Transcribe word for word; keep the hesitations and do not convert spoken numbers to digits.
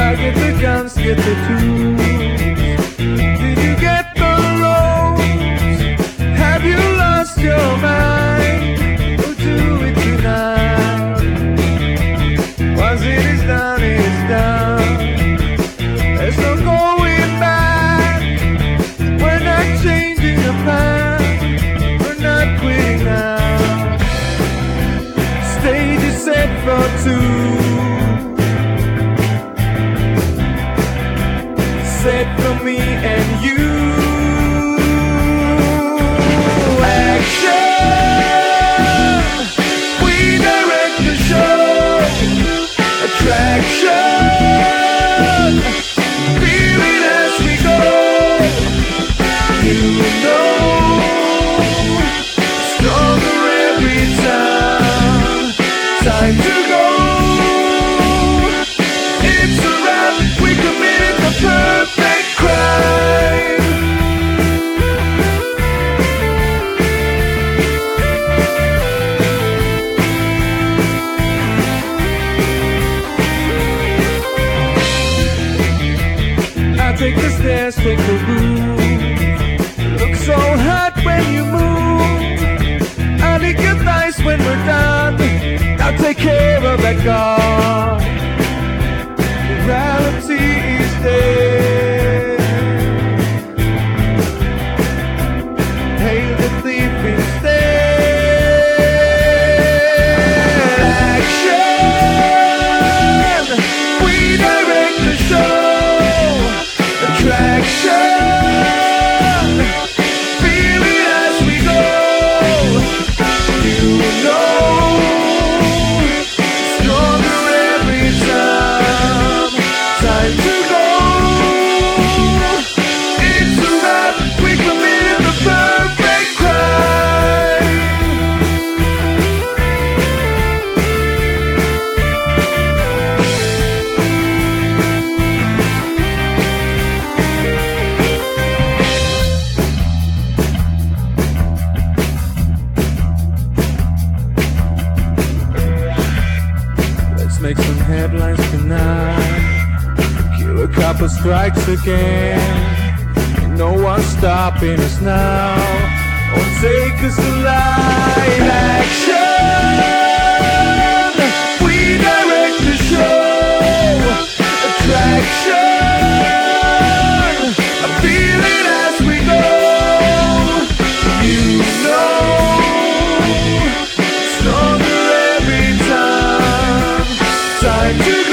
I get the guns, get the tools. Did you get the ropes? Have you lost your mind? We'll do it tonight. Once it is done, it is done. There's no going back. We're not changing the past. We're not quitting now. Stage is set for two. Set for me and you. Action, we direct the show. Attraction, feel it as we go. You know, stronger every time. Time to go. It's a wrap, we committed the perfect crime. I take the stairs, take the roof. Look so hot when you move. I lick your thighs when we're done. I'll take care of that guard. Reality is dead. Hail the thief instead. Action, we direct the show. Attraction, feel it as we go. You know, stronger every time. Time to go. It's a wrap, we committed the perfect crime. Let's make some headlines tonight. Killer copper strikes again. Ain't no one stopping us now. Won't take us alive. Action, we direct the show. Attraction, I feel it as we go. You know, stronger every time. Time to